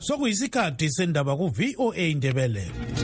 Sokuyisikhathi sendaba ku VOA Indebele.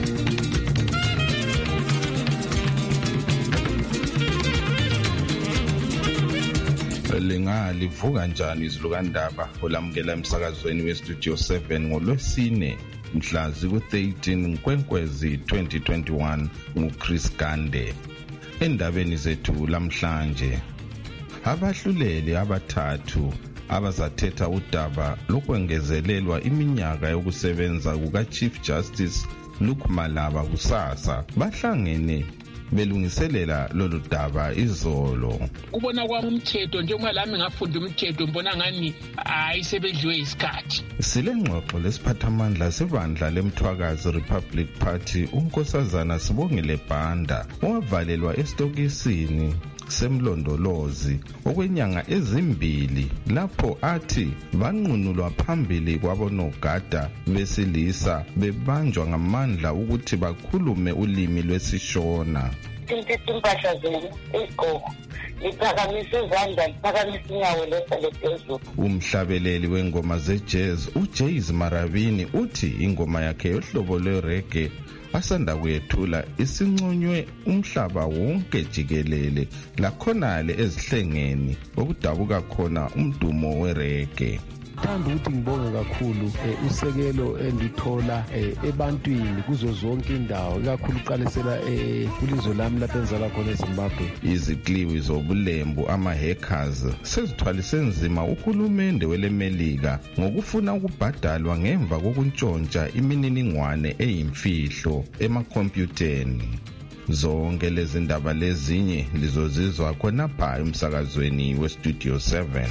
Lingalivuka njani izilukandaba olamukela emsakazweni weStudio 7 ngoLwesine mhla ziku-13 Nkwezi 2021 nguChris Gande. Endabeni zethu lamhlanje, abahluleli abathathu abazathetha udaba lokwengezelelwa iminyaka yokusebenza kuka-Chief Justice Luke Malaba kusasa bahlangene belungiselela lolu daba izolo. Kubona kwami umthetho njengoba lami ngafunda umthetho ngibona ngani ayisebedliwe isikhathi. Silengxoxo lesiphathamandla sebandla lemthwakazi Republic Party uNkosazana Sibongile Banda owavalelwa esitokisini semlondolozi okwenyanga ezimbili lapho athi banqunulwa phambili kwabonogada besilisa bebanjwa ngamandla ukuthi bakhulume ulimi lwesishona. Impahla zenu isigqoko liphakamise izandla liphakamise inyawo lesale phezulu. Umhlabeleli wengoma ze-jazz uJays Marabini uthi ingoma yakhe yohlobo lwe-reggae asanda kuyethula isinconywe umhlaba wonke jikelele lakhonale ezihlengeni okudabuka khona umdumo wereggae. Thanda ukuthi ngibonge kakhulu usekelo endithola ebantwini kuzo zonke indawo ikakhulu uqalisela kulizwe lami lapho enzala khona eZimbabwe. Izikliwi zobulembu ama-hackers sezithwalise nzima uhulumende welemelika ngokufuna ukubhadalwa ngemva kokuntshontsha imininingwane eyimfihlo emakhompyutheni. Zonke lezi ndaba lezinye lizozizwa khonapha emsakazweni weStudio 7.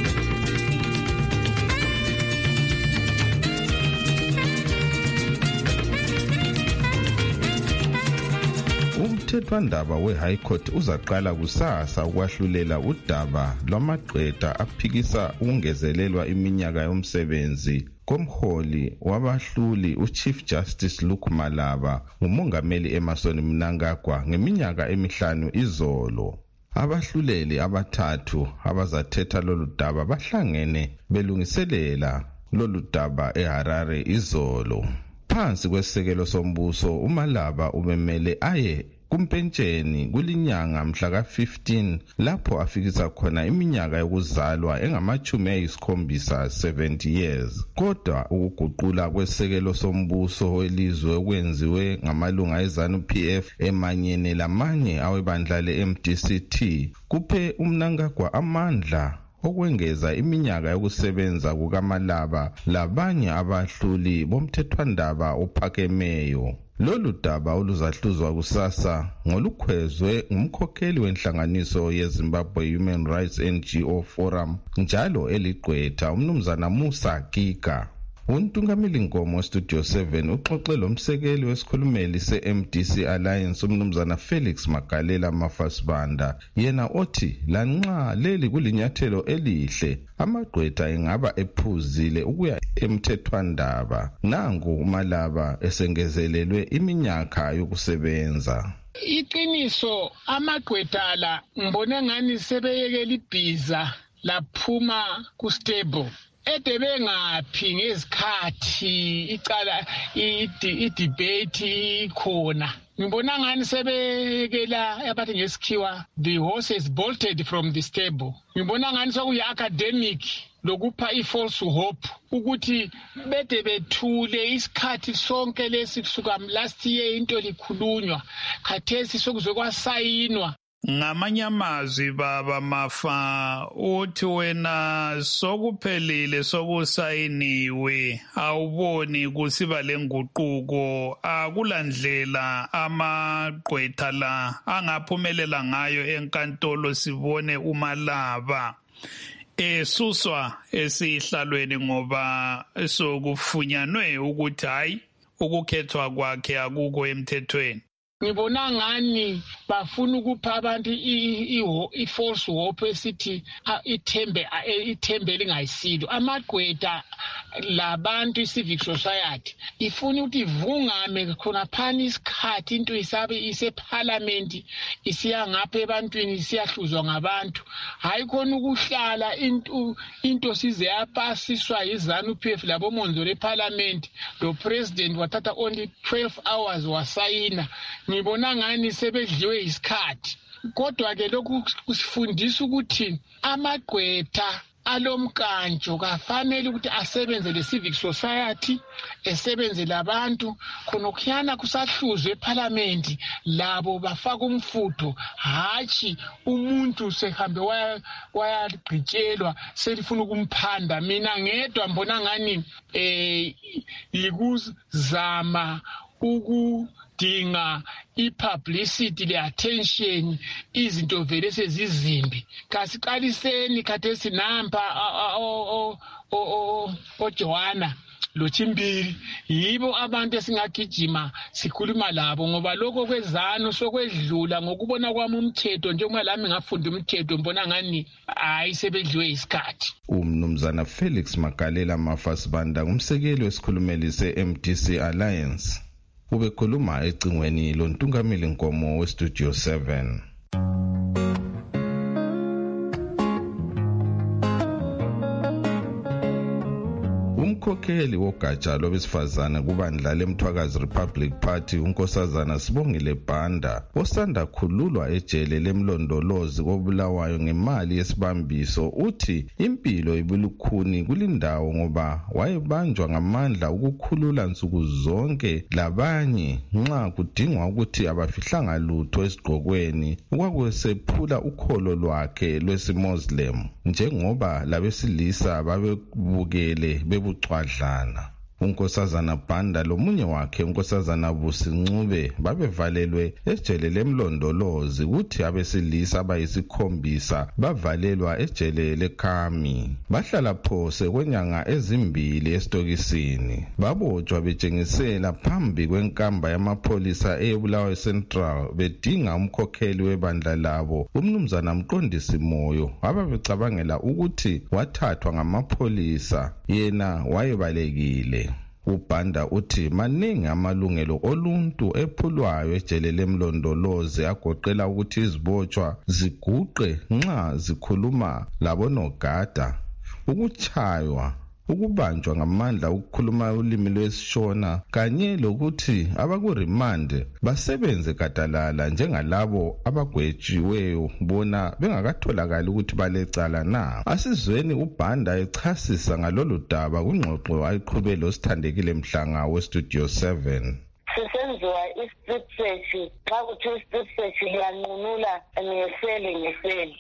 Umthethwandaba we-High Court uzaqala kusasa ukwahlulela udaba lwamaqeda aphikisa ukungezelelwa iminyaka yomsebenzi komholi wabahluli uChief Justice Luke Malaba ngumongameli Emmerson Mnangagwa ngeminyaka emihlanu izolo. Abahluleli abathathu abazathetha lolu daba bahlangene belungiselela lolu daba eHarare izolo. Phansi kwesisekelo sombuso uMalaba ubemele aye kumpentsheni kulinyanga mhla ka-15 lapho afikisa khona iminyaka yokuzalwa engama-70 years. Kodwa ukuguqula kwesisekelo sombuso welizwe okwenziwe ngamalunga eZANU-PF emanyene lamanye awebandla le-MDCT kuphe uMnangagwa amandla okwengeza iminyaka yokusebenza kukaMalaba labanye abahluli bomthethwandaba ophakemeyo. Lolu daba oluzahluzwa kusasa ngolukhwezwe ngumkhokheli wenhlanganiso yeZimbabwe Human Rights NGO Forum njalo eligqwetha umnumzana Musa Giga. Untungameli Nkomo Studio 7 uxoxe lomsekeli wesikhulumeli se-MDC Alliance umnumzana Felix Magalela Mafasibanda yena othi lanxa leli kulinyathelo elihle amagqwetha engaba ephuzile ukuya emthethwandaba. Nangu uMalaba esengezelelwe iminyaka yokusebenza. Iqiniso amagqwetha la ngibone ngani sebeyekela ibhiza laphuma ku-stable. Edebengaphi ngezikhathi icala idebate khona. Ngibona ngani sebekela abathi ngesikhiwa the horses bolted from the stable. Ngibona ngani sokuyi-academic lokupha i-false hope ukuthi bede bethule isikhathi sonke lesi kusuka last year into likhulunywa khathesi sokuzwe kwasayinwa. Ngamanye amazwi baba Mafa uthi wena sokuphelile sokusayiniwe awuboni kusiba lenguquko akulandlela amagqwetha la angaphumelela ngayo enkantolo sibone uMalaba esuswa esihlalweni ngoba sokufunyanwe ukuthi hayi ukukhethwa kwakhe akuko emthethweni. Ngibona ngani bafuna ukupha abantu i-false hope esithi ithembe lingayisilo. Amagqwetha labantu i-civic society ifuna ukuthi ivungame khonaphana isikhathi into isabe isephalamenti isiya ngapha ebantwini isiyahluzwa ngabantu hayi khona ukuhlala into size yapasiswa yiZANU-PF labomonzo lephalamenti lo president wathatha only 12 hours wasayina ngibona ngani sebedliwe isikhathi kodwa ke lokhu kusifundisa ukuthi amagqwetha alomkantsho kafanele ukuthi asebenze le-civic society esebenze labantu khona khuyana kusahluzwe ephalamenti labo bafaka umfutho hatshi umuntu sehambe wayagqitshelwa selifuna ukumphanda mina ngedwa mbona ngani yikuzama ukudinga i-publicity le-attention izinto vele sezizimbi kasiqaliseni khathesi nampa oJohana loChimbili yibo abantu esingagijima sikhuluma labo ngoba lokho kwezano sokwedlula ngokubona kwami umthetho njengoba lami ngafunda umthetho mbona ngani hayi sebedliwe isikhathi. Umnumzana Felix Magalela Mafasibanda ngumsekeli wesikhulumeli se-MDC Alliance ubekhuluma ecingweni lontungameli Nkomo weStudio 7. Umkhokheli wogatsha lwabesifazane kubandla leMthwakazi Republic Party uNkosazana Sibongile Banda osanda khululwa ejele lemlondolozi kobulawayo ngemali yesibambiso uthi impilo ibulukhuni kulindawo ngoba wayebanjwa ngamandla ukukhulula nsuku zonke labanye nxa kudingwa ukuthi abafihlanga lutho esigqokweni okwakusephula ukholo lwakhe lwesiMuslim njengoba labesilisa babebukele bebucwadlana. uNkosazana Banda lomunye wakhe uNkosazana Busincube babevalelwe ejele lemlondolozi ukuthi abesilisa abayisikhombisa bavalelwa ejele leKhami bahlala phose kwenyanga ezimbili esitokisini babotshwa betshengisela phambi kwenkamba yamapholisa eBulawayo Central bedinga umkhokheli webandla labo umnumzana Mqondisi Moyo ababecabangela ukuthi wathathwa ngamapholisa yena wayebalekile. uBanda uthi maningi amalungelo oluntu ephulwayo ejele lemlondolozi agoqela ukuthi izibotshwa ziguqe nxa zikhuluma labonogada ukuchaywa ukubanjwa ngamandla ukukhuluma ulimi lwesishona kanye lokuthi abakuremand basebenze gadalala njengalabo abagwetshiweyo bona bengakatholakali ukuthi balecala na. Asizweni uBanda echasisa ngalolu daba kungxoxo ayiqhubele osithandekile Mhlanga weStudio 7. Sisenziwa i-strip search xa kuthi i-strip search liyanqunula ngeseli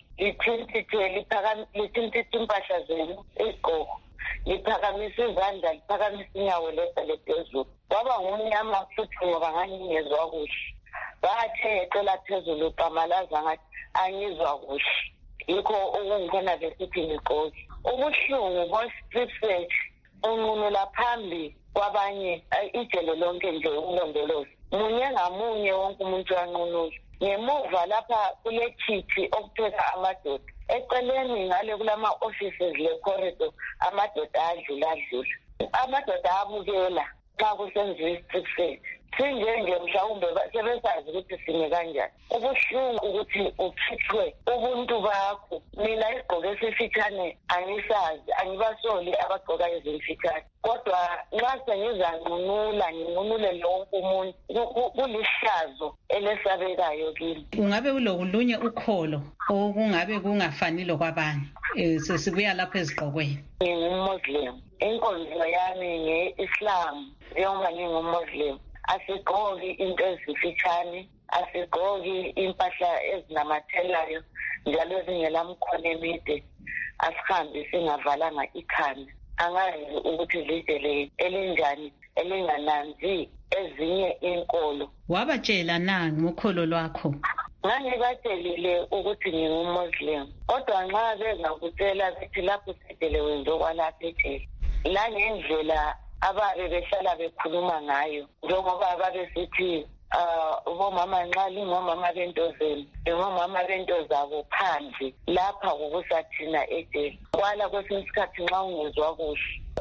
lithintithe impahla zenu isigqoko liphakamise izandla liphakamise inyawo lesale phezulu kwaba ngumnyama futhi ngoba ngangingezwa kuhle bathe ecela phezulu pamalaza ngathi angizwa kuhle yikho okungkhona besithi ngigqoke ubuhlungu bo-strip search unqunula phambi kwabanye ijele lonke nje umlondolozi munye ngamunye wonke umuntu wanqunula ngemuva lapha kule khithi okupheka amadoda eceleni ngale kulama offices le corridor amadoda adlula amadoda abukela xa kusenziwa i-strip search sinjenge mhlawumbe sebesazi ukuthi sime kanjani ubuhlungu ukuthi ukhithwe ubuntu bakho mina isigqoko esifitshane angisazi angibasoli abagqoka ezimfitshane kodwa nxa sengizanqunula nginqunule lonke umuntu kulihlazo elesabekayo kimi. Ungabe kulolunye ukholo okungabe kungafani lokwabanye sesibuya lapha ezigqokweni? Ngingummuslim inkonzo yami nge-Islam njengoba ngingummuslim asigqoki into ezifitshane asigqoki impahla ezinamathelayo njalo ezingelamkhono emide asihambe singavalanga ikhanda angazi ukuthi lijele elinjani elingananzi ezinye inkolo. Wabatshela na ngokholo lwakho? Ngangibatshelile ukuthi ngingummuslim kodwa nxa bezakutshela bethi lapho sidele wenze okwalapha ejele la ngendlela ababe behlala bekhuluma ngayo njengoba babesithi bomama nxa lingomama bento zenu lingomama bento zabo phandle lapha kukusathina ejele kwala kwesinye isikhathi nxa ungezwa kuhle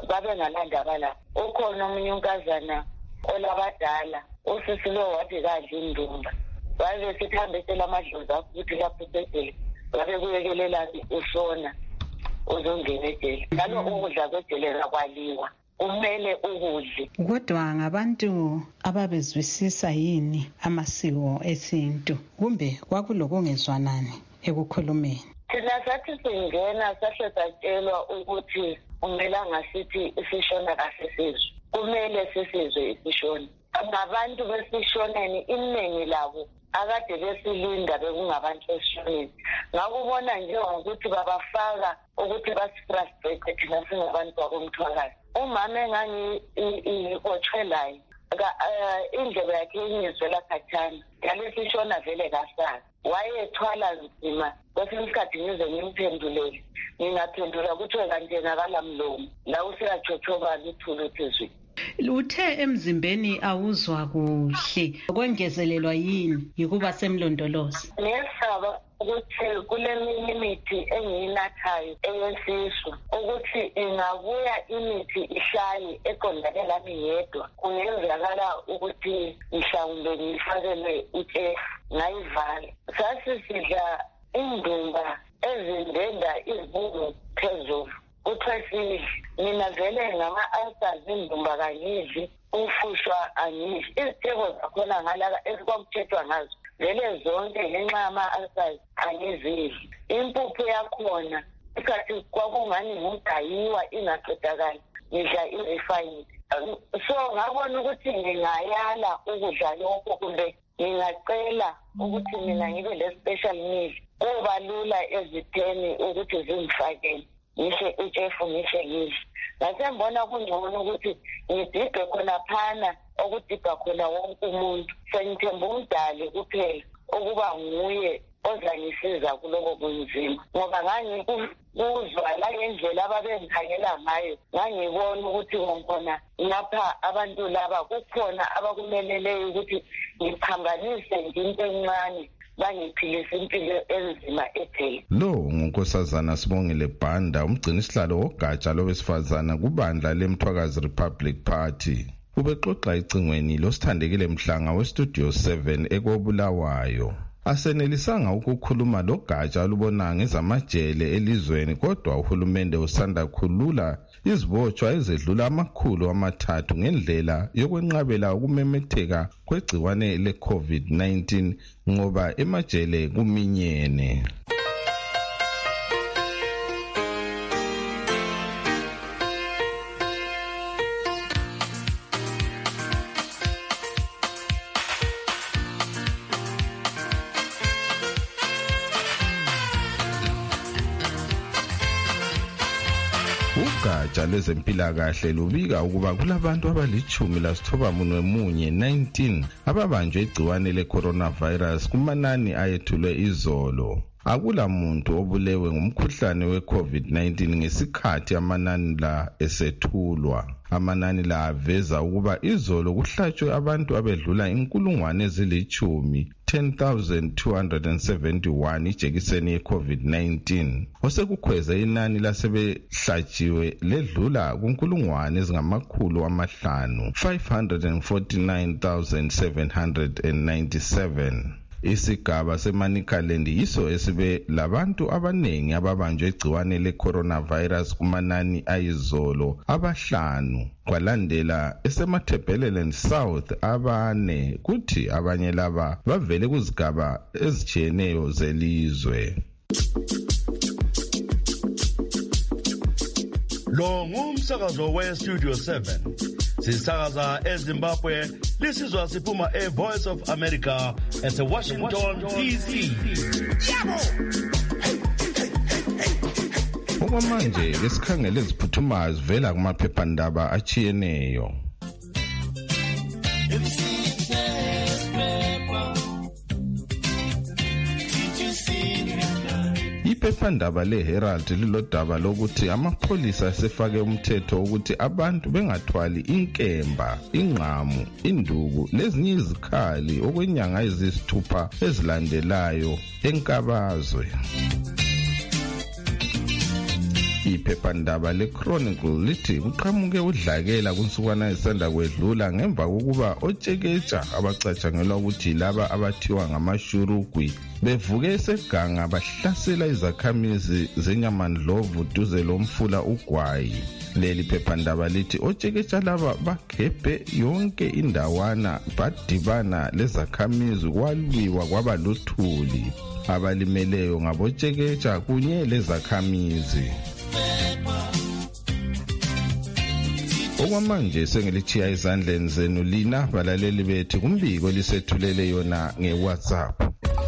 babengalandaba la ukhona omunye unkazana olabadala usisi lo wathi kadla indumba babe sithambisela amadlozi akho ukuthi lapho bedele babe kuyekelela usona uzongena ejele njalo ukudla kwejele kakwaliwa kumele ukudle. Kodwa ngabantu ababezwisisa yini amasiko esintu kumbe kwakulokungezwanani ekukhulumeni? Thina sathi singena sahle satshelwa ukuthi kumele ngasithi isishona kasisizwe, kumele sisizwe isishona. Ngabantu besishoneni iningi labo akade besilinda bekungabantu besishoneni. Ngakubona njengokuthi babafaka ukuthi basifrustrate thina singabantu bakomthwakazi. Umama engangiotshelayo indlebe yakhe ingizwela khathana yalesishona vele kasazi wayethwala nzima kwesinye isikhathi ngize ngimphendulele ngingaphendula kuthiwe kanjenakala mlomo la useyachothoba luthulu phezulu. Uthe emzimbeni awuzwa kuhle kwengezelelwa yini yikuba semlondolozi? Ngesaba ukuthi kuleminye imithi engiyinathayo eyesisu ukuthi ingabuya imithi ihlale eqondane lami yedwa kungenzakala ukuthi mhlawumbe ngifakelwe utshefu ngayivala. Sasisidla indumba ezindenda izibungu phezulu kuthiwa mina vele ngama-ulcers indumba kangidli ufushwa angidli izitheko zakhona ngalaka esikwakuthethwa ngazo vele zonke ngenxa yama-ulcers angizidli. Impuphu yakhona isikhathi kwakungani ngudayiwa ingaqedakali ngidla i-refined. So ngabona ukuthi ngingayala ukudla lokho kumbe ngingacela ukuthi mina ngibe le-special meal kuba lula ezitheni ukuthi zingifakele ngisho utshefu ngisho ngidle. Ngasembona kungcono ukuthi ngidibhe khona phana okudibha khona wonke umuntu sengithemba umdali kuphela ukuba nguye ozangisiza kuloko kunzima ngoba ngangikuzwa la ngendlela ababengikhangela ngayo ngangibona ukuthi khona lapha abantu laba kukhona abakumeleleyo ukuthi ngiphambanise into encane bangiphilisa impilo enzima ejele. Lo ngunkosazana Sibongile Banda umgcini sihlalo wogatsha lobesifazana kubandla leMthwakazi Republic Party. Ubexoxa icingweni losithandekile Mhlanga weStudio 7 eKobulawayo. Asenelisanga ukukhuluma logatsha olubona ngezamajele elizweni kodwa uhulumende usanda khulula izibotshwa ezedlula amakhulu amathathu ngendlela yokwenqabela ukumemetheka kwegciwane le-COVID-19 ngoba emajele kuminyene. Ugatsha lwezempilakahle lubika ukuba kulabantu abali-19 ababanjwe igciwane le-coronavirus kumanani ayethulwe izolo. Akula muntu obulewe ngumkhuhlane we-COVID-19 ngesikhathi amanani la esethulwa. Amanani la aveza ukuba izolo kuhlatshwe abantu abedlula 10,271 ijekiseni ye-COVID-19. Osekukhweze inani lasebehlatshiwe ledlula ku5,549,797. Isigaba seManicaland yiso esibe labantu abanengi ababanjwe igciwane le-coronavirus kumanani ayizolo abahlanu. Kwalandela eseMatabeleland South abane kuthi abanye laba bavele kuzigaba ezitshiyeneyo zelizwe. Lo ngumsakazo we-Studio 7. Sisakaza eZimbabwe, lisizwa siphuma e-Voice of America ese-Washington, D.C. Okwamanje lesikhangele eziphuthumayo zivela kumaphephandaba achiyeneyo. Iphephandaba le-Herald lilodaba lokuthi amapholisa asefake umthetho ukuthi abantu bengathwali inkemba, ingqamu, induku lezinye izikhali okwenyanga eziyisithupha ezilandelayo enkabazwe. Iphephandaba leChronicle lithi kuqhamuke udlakela kunsukwana esanda kwedlula ngemva kokuba otshekeja abacatshangelwa ukuthi laba abathiwa ngamashurugwi bevuke eseganga bahlasela izakhamizi zenyamandlovu duze lomfula uGwayi. Leli phephandaba lithi otshekeja laba bakhephe yonke indawana badibana lezakhamizi kwalwiwa kwaba luthuli. Abalimeleyo ngabotshekeja kunye lezakhamizi. Okwamanje sengilithiya izandleni zenu lina balaleli bethu kumbiko lisethulele yona ngeWhatsApp.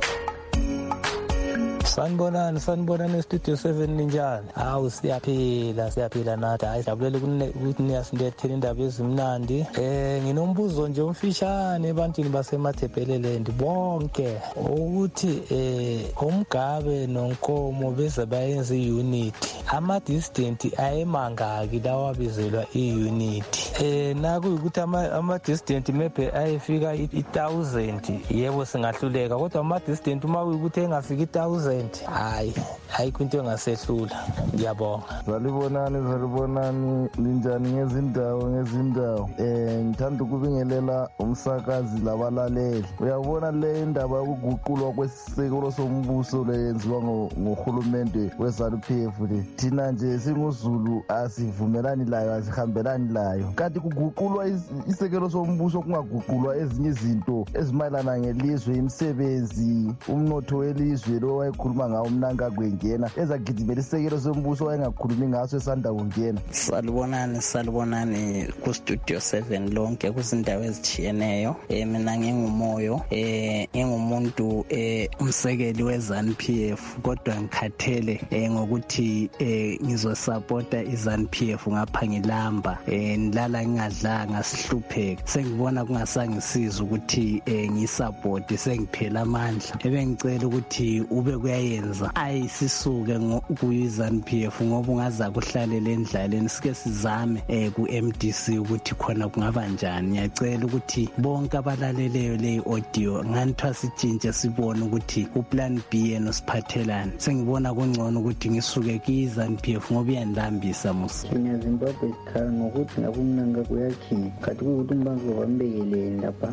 Sanibonani Studio 7 ninjani? Hawu siyaphila nathi. Hayi sijabulela ukuthi niyasilethela indaba ezimnandi. Nginombuzo nje omfishane ebantwini basemaThebeleland bonke ukuthi uMgabe noNkomo beze bayenza iunit. Ama-distant ayemangaki lawa bizelwa iunit. Nakuyikuthi ama-distant maybe ayefika 1000 yebo singahluleka kodwa ama-distant uma kuyikuthi engafika 1000 hayi kwinto engasehlula. Ngiyabonga. Salibonani linjani ngezindawo ngithanda ukubingelela umsakazi labalaleli. Uyabona le indaba yokuguqulwa kwesisekelo sombuso leyenziwa ngohulumende weZANU-PF le. Thina nje singuzulu asivumelani layo asihambelani layo. Kanti kuguqulwa isekelo sombuso kungaguqulwa ezinye izinto ezimayelana ngelizwe, imisebenzi, umnotho welizwe lo wayekhuluma ngawo umnanga kwengena ezagidimela isekelo sombuso wayengakhulumi ngaso esanda kungena. Salibonani ku Studio 7 lonke kuzindawo ezitshiyeneyo. Mina ngingumoyo ngingumuntu umsekeli weZANU-PF kodwa ngikhathele ngokuthi ngizosupporta iZANU-PF ngapha ngilamba ngilala ngingadlanga sihlupheke. Sengibona kungasangisiza ukuthi ngisupport sengiphela amandla. Ebengicela ukuthi ube kuyayenza ayisisuke kuyiZANU-PF ngoba ungaza kuhlalela endlaleni sike sizame ku-MDC ukuthi khona kungaba njani. Ngiyacela ukuthi bonke abalaleleyo le audio nganithwa sitshintshe sibone ukuthi uplan B yena usiphathelani. Sengibona kungcono ukuthi ngisuke kuyiZANU-PF ngoba iyandambisa musa. Ngiyazimbabwe sikhala ngokuthi ngabumnanga kuyakhipha kanti kuthi umbango wambekeleni lapha.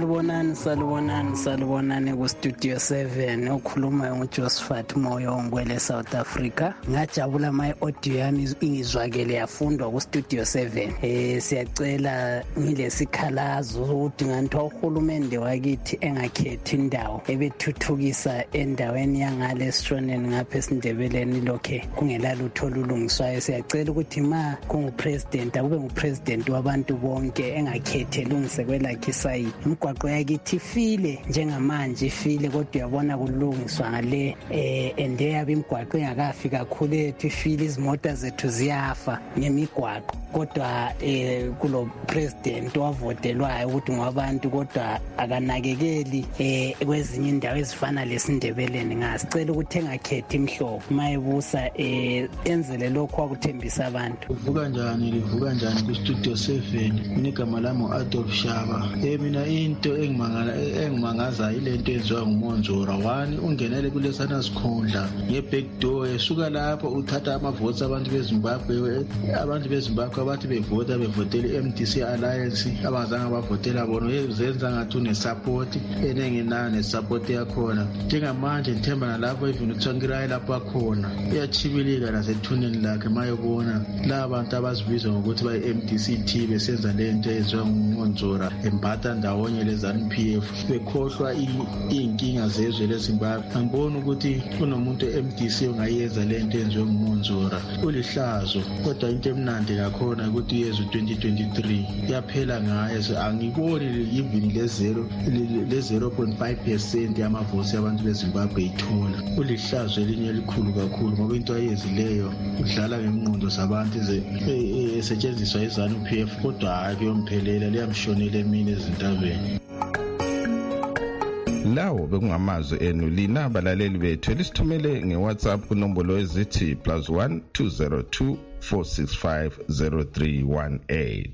Salibonani ku Studio 7 okhuluma nguJosephat Moyo ngwele South Africa. Ngajabula my audio yami ingizwakele yafundwa ku Studio 7. Siyacela ngilesikhalazo ukuthi ngantwa uhulumende wakithi engakhethi indawo ebethuthukisa endaweni yangale Stroneni ngapha eSindebeleni lokhe kungelalutho olulungiswayo. Siyacela ukuthi ma kungupresident akube ngupresident wabantu bonke engakhethi elungise kwelakhe isayini. Imigwaqo yakithi ifile njengamanje ifile kodwa uyabona kulungiswa ngale endeya imigwaqo engakafika kakhulu ethu ifile izimota zethu ziyafa ngemigwaqo kodwa kulo president wavotelwayo ukuthi ngabantu kodwa akanakekeli kwezinye indawo ezifana leSindebeleni. Ngasicela ukuthi engakhethi imhlobo mayebusa enzele lokho akuthembisa abantu. Livuka njani ku Studio 7? Minigama lami uAdolf Shaba. Mina into engimangaza ilento enziwa nguMonzora. 1 ungenele kulesana sikhundla ngebackdoor esuka lapho uthatha amavotes abantu beZimbabwe abathi bevotela iMDC Alliance abazange bavotela bona uzenza ngathi unesupport enengenani nesupport yakhona. Njengamanje ngithemba nalapho even uTsvangirai lapho akhona uyachibilika nasethuneni lakhe mayebona la abantu abazibiza ngokuthi bayi-MDC besenza lento eyenziwa nguMonzora embatha ndawonye leZANU-PF bekhohlwa iy'nkinga zezwe leZimbabwe. Angiboni ukuthi kunomuntu e-MDC ongayenza lento eyenziwe nguMonzora. Ulihlazo kodwa into emnandi kakhona ukuthi yezwe 2023 yaphela ngayo. Angiboni even le 0.5% yamavosi abantu beZimbabwe ithola. Ulihlazo elinye elikhulu kakhulu ngoba into ayezileyo udlala ngemnqondo zabantu esetshenziswa iZANU-PF kodwa akuyomphelela liyamshonela emini ezintabeni. Lawo bekungamazwi enu lina abalaleli bethu elisithumele ngeWhatsApp kunombolo ezithi +1 202 465 0318.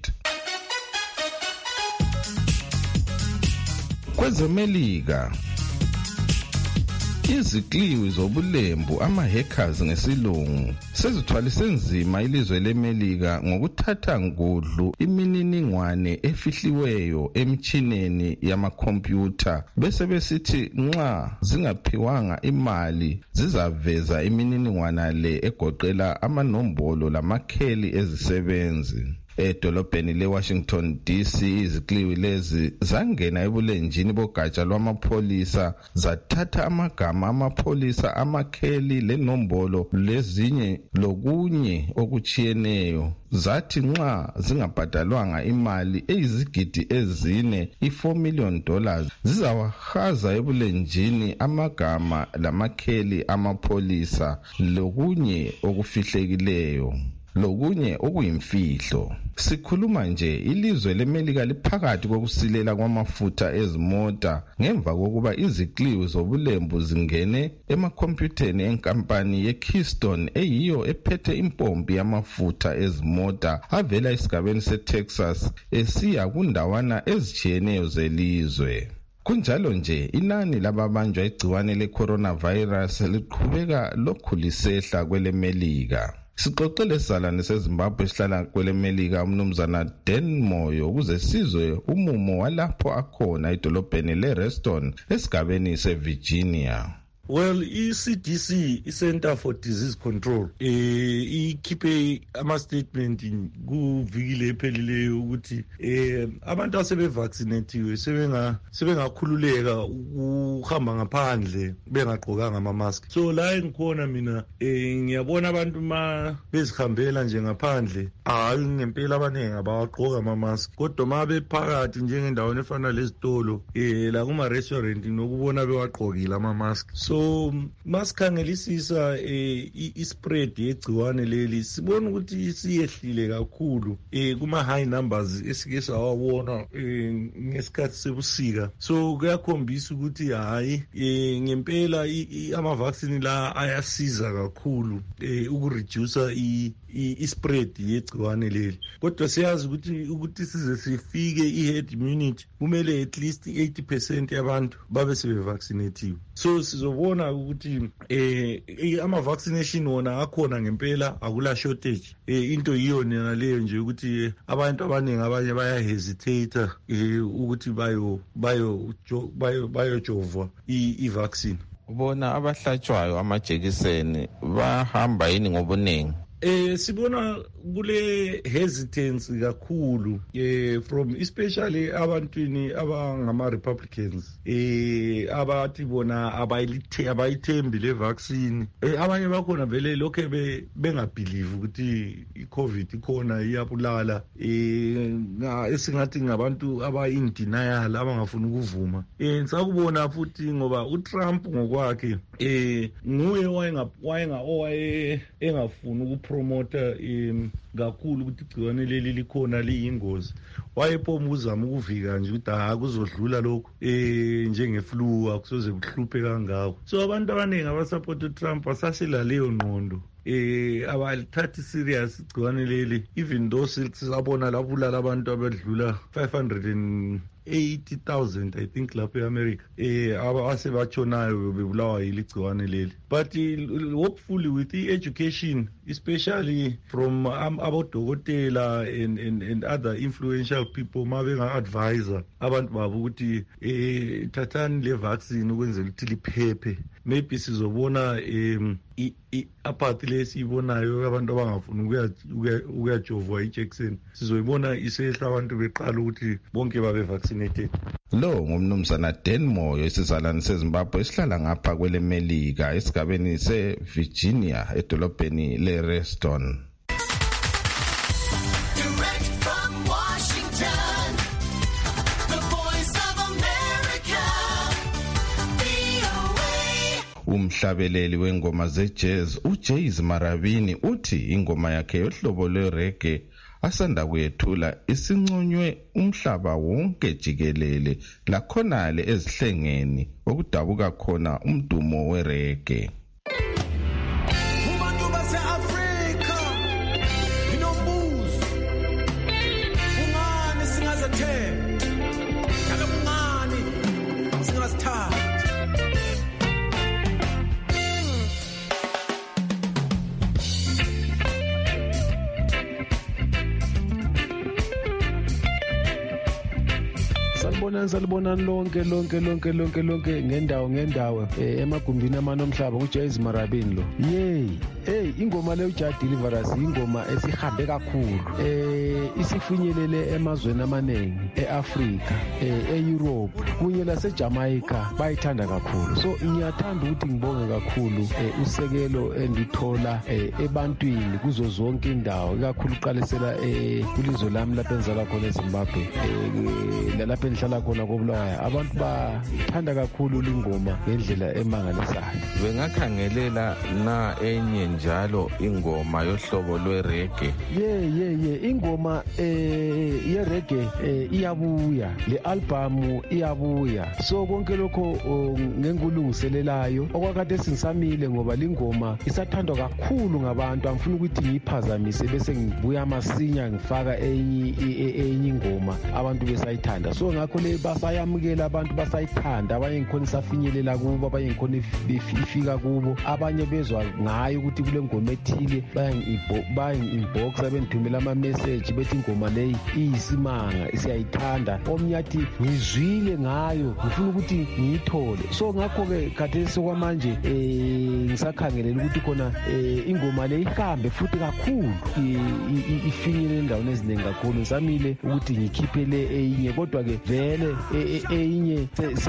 KwezeMelika Izikliwi zobulembu ama-hackers ngesilungu sezithwalise nzima ilizwe leMelika ngokuthatha ngudlu imininingwane efihliweyo emitshineni yamakhompyutha bese besithi nxa zingaphiwanga imali zizaveza imininingwane le egoqela amanombolo lamakheli ezisebenzi. Edolobheni le-Washington DC izikliwi lezi zangena ebulenjini bogatsha lwamapholisa zathatha amagama amapholisa amakheli lenombolo lezinye lokunye okuchiyeneyo zathi nxa zingabhadalwanga imali eyizigidi ezine $4 million zizawahaza ebulenjini amagama lamakheli amapholisa lokunye okufihlekileyo lokunye okuyimfihlo. Sikhuluma nje ilizwe leMelika liphakathi kokusilela kwamafutha ezimota ngemva kokuba izikliwi zobulembu zingene emakhompyutheni enkampani ye-Keystone eyiyo ephethe impompi yamafutha ezimota avela esigabeni seTexas esiya kundawana ezichiyeneyo zelizwe. Kunjalo nje inani lababanjwa igciwane le-coronavirus liqhubeka lokhu lisehla kweleMelika. Sixoxele isizalwane seZimbabwe esihlala kweleMelika umnumzana Dan Moyo ukuze sizwe umumo walapho akhona edolobheni leReston esigabeni seVirginia. Well, i-CDC, i-Center for Disease Control, ikhiphe ama-statement kuvikile ephelileyo ukuthi abantu asebevaccinatiwe sebengakhululeka ukuhamba ngaphandle bengagqokanga ama-mask. So la engikhona mina ngiyabona abantu ma bezihambela nje ngaphandle hayi ngempela abaningi abawagqoka ama-mask kodwa ma bephakathi njengendaweni efana lezitolo la kuma-restaurant nokubona bewagqokile ama-mask. So masikhangelisisa i-spread yegciwane leli sibona ukuthi siyehlile kakhulu kuma-high numbers esike sawabona ngesikhathi sebusika. So kuyakhombisa ukuthi hayi ngempela ama-vaccine la ayasiza kakhulu ukureduce i-spread yegciwane leli. Kodwa siyazi ukuthi size sifike i-herd immunity kumele at least 80% yabantu babe sebevaccinatiwe. So sizobona ukuthi ama-vaccination wona akhona ngempela akula shortage. Into yiyo nina leyo nje ukuthi abantu abaningi abanye bayahesitate ukuthi bayojovwa i-vaccine. Ubona abahlatshwayo amajekiseni bahamba yini ngobuningi? Sibona kule hesitance kakhulu from especially abantwini abangama-Republicans abathi bona abayithembi le vaccine. Abanye bakhona vele lokho bengabhilive ukuthi i-COVID ikhona iyabulala esingathi ngabantu aba-in denial abangafuni ukuvuma. Sakubona futhi ngoba uTrump ngokwakhe nguye engafuni ukupromota kakhulu ukuthi igciwane leli likhona liyingozi. Wayepoma uzama ukuvika nje ukuthi kuzodlula lokho njenge-flu akusoze kuhluphe kangako. So abantu abaningi abasupport uTrump basasela leyo ngqondo abalithathi serious igciwane leli, even though sisabona labulala abantu abadlula 580,000 I think lapha eAmerica asebatshonayo bebulawa yiligciwane leli. But hopefully with the education, especially from abodokotela and other influential people mabenga-advisor abantu babo ukuthi thathani le vaccine ukwenzela ukuthi liphephe, maybe sizobona apart lesiyibonayo abantu abangafuni ukuyajovwa ijekiseni sizoyibona isehla abantu beqala ukuthi bonke babe vaccinated. Lo ngumnumzana Dan Moyo isizalwane seZimbabwe esihlala ngapha kweleMelika esigabeni seVirginia edolobheni leReston. Umhlabeleli wengoma ze-jazz uJays Marabini uthi ingoma yakhe yohlobo lwe-reggae asanda kuyethula isinconywe umhlaba wonke jikelele lakhonale ezihlengeni okudabuka khona umdumo we-reggae. salibonani lonke ngendawo emagumbini amanomhlaba uJays Marabini lo. Ingoma le uJa Deliverance ingoma esihambe kakhulu. Isifinyelele emazweni amaningi eAfrika, eEurope, kunye laseJamaica bayithanda kakhulu. So ngiyathanda ukuthi ngibonge kakhulu usekelo endithola ebantwini kuzo zonke indawo, ikakhulu uqalisela kulizwe lami lapha enzala khona eZimbabwe, lapha engihlala khona koBulawayo. Abantu bathanda kakhulu ingoma ngendlela emangalisayo. Bengakhangelela na enye njalo ingoma yohlobo lwereggae. Ingoma yereggae iyabuya, le album iyabuya. So konke lokho ngenkulungiselelayo okwakade singisamile ngoba lingoma isathandwa kakhulu ngabantu. Angifuni ukuthi ngiyiphazamise bese ngibuya masinya ngifaka enye ingoma abantu besayithanda. So ngakho le basayamukela abantu basayithanda, abanye ngikhona isafinyelela kubo, abanye ngikhona ifika kubo, abanye bezwa ngayo ukuthi kule ngoma ethile bayangi-inbox abendithumela ama-message bethi ingoma leyi iyisimanga siyayithanda. Omnye athi ngizwile ngayo ngifuna ukuthi ngiyithole. So ngakho-ke khathesi sokwamanje ngisakhangelela ukuthi khona ingoma le ihambe futhi kakhulu ifinyelele endaweni eziningi kakhulu. Ngisamile ukuthi ngikhiphe le eyinye, kodwa-ke vele eyinye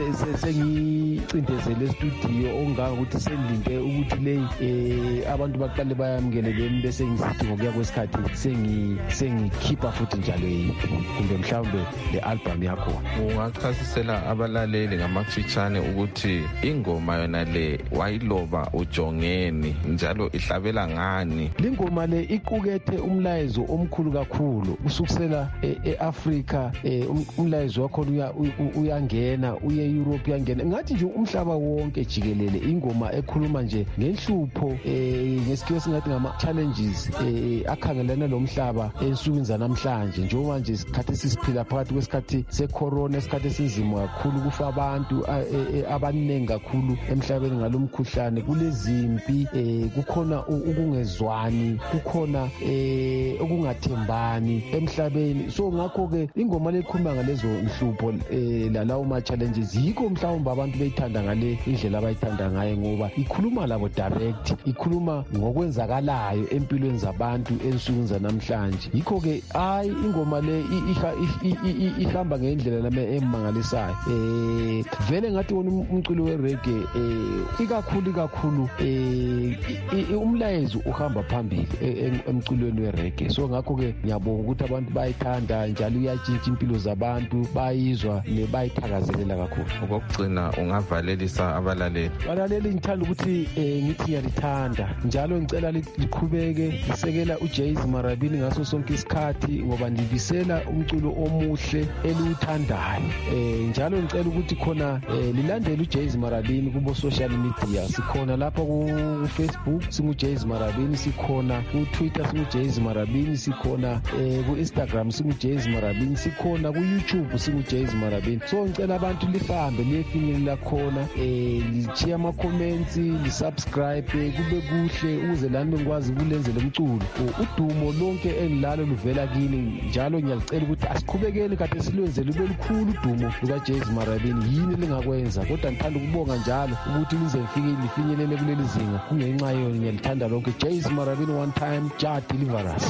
sengiyicindezele estudio okungangokuthi sengilinde ukuthi leyi abantu baqale bayamukele bemi bese ngisithi ngokuya kwesikhathi sengikhipha futhi njalo yiphi kumbe mhlawumbe le album yakho. Ungachasisela abalaleli ngamafitshane ukuthi ingoma yona le wayiloba ujongeni njalo ihlabela ngani? Lingoma le iqukethe umlayezo omkhulu kakhulu usukusela eAfrika. Umlayezo wakho uyangena uye eEurope, uyangena ngathi nje umhlaba wonke jikelele. Ingoma ekhuluma nje ngenhlupho ngesikhiwo singathi ngama-challenges akhangelana lomhlaba ensukwini zanamhlanje, njengoba nje isikhathi esisiphila phakathi kwesikhathi secorona, isikhathi esinzima kakhulu, kufa abantu abaningi kakhulu emhlabeni ngalo mkhuhlane, kulezimpi, kukhona ukungezwani, kukhona ukungathembani emhlabeni. So ngakho-ke ingoma lekhuluma ngalezo nhlupho lalawo ma-challenges, yikho mhlawumbe abantu beyithanda ngale indlela abayithanda ngayo, ngoba ikhuluma labo direct, ikhuluma ngokwenzakalayo empilweni zabantu ensukwini zanamhlanje. Yikho-ke ingoma le ihamba ngendlela lami emangalisayo. Vele ngathi wona umculo wereggae ikakhulu umlayezo uhamba phambili emculweni wereggae. So ngakho-ke ngiyabonga ukuthi abantu bayithanda njalo, uyatshintsha impilo zabantu, bayizwa nebayithakazelela kakhulu. Okugcina ungavalelisa abalaleli ngithanda ukuthi ngithi ngiyalithanda njalo, ngicela liqhubeke lisekela uJays Marabini ngaso sonke isikhathi, ngoba ndibisela umculo omuhle eliwuthandayo. Njalo ngicela ukuthi khona lilandele uJays Marabini kubo social media. Sikhona lapha ku-Facebook singuJays Marabini, sikhona ku-Twitter singuJays Marabini, sikhona ku-Instagram singuJays Marabini, sikhona ku-YouTube singuJays Marabini. So ngicela abantu lihambe liyefinyelela khona, lichiya ama-comments, lisubscribe, kube kuhle ukuze lami ngikwazi ukulenzela umculo. Udumo lonke engilalo luvela kini, njalo ngiyalicela ukuthi asiqhubekeni kade silwenze lube lukhulu udumo lukaJays Marabini. Yini lingakwenza? Kodwa ngithanda ukubonga njalo ukuthi lize lifinyelele kuleli zinga. Kungenxa yona ngiyalithanda lonke. Jays Marabini one time, Jah Deliverance.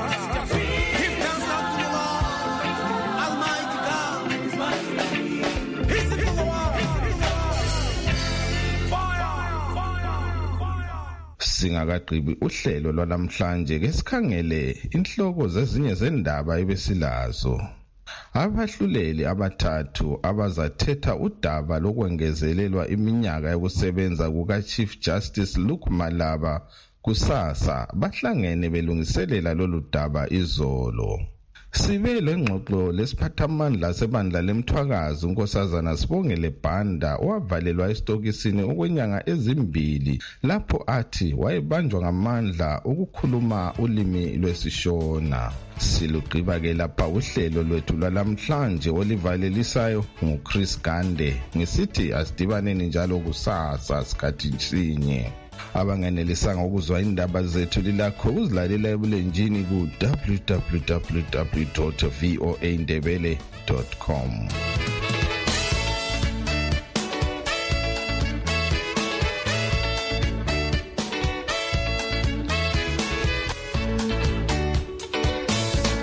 Singakagqibi uhlelo lwanamhlanje ke sikhangele inhloko zezinye zendaba ebesilazo. Abahluleli abathathu abazathetha udaba lokwengezelelwa iminyaka yokusebenza kuka-Chief Justice Luke Malaba kusasa bahlangene belungiselela lolu daba izolo. Sibe lengxoxo lesiphathamandla sebandla lemthwakazi unkosazana Sibongile Banda owavalelwa esitokisini okwenyanga ezimbili lapho athi wayebanjwa ngamandla ukukhuluma ulimi lwesishona. Silugqiba ke lapha uhlelo lwethu lwalamhlanje olivalelisayo nguChris Gande. Ngisithi asidibaneni njalo kusasa sikhathi sinye. Abanganelisanga ukuzwa indaba zethu lilakho uzilalela ebulenjini ku www.voaindebele.com.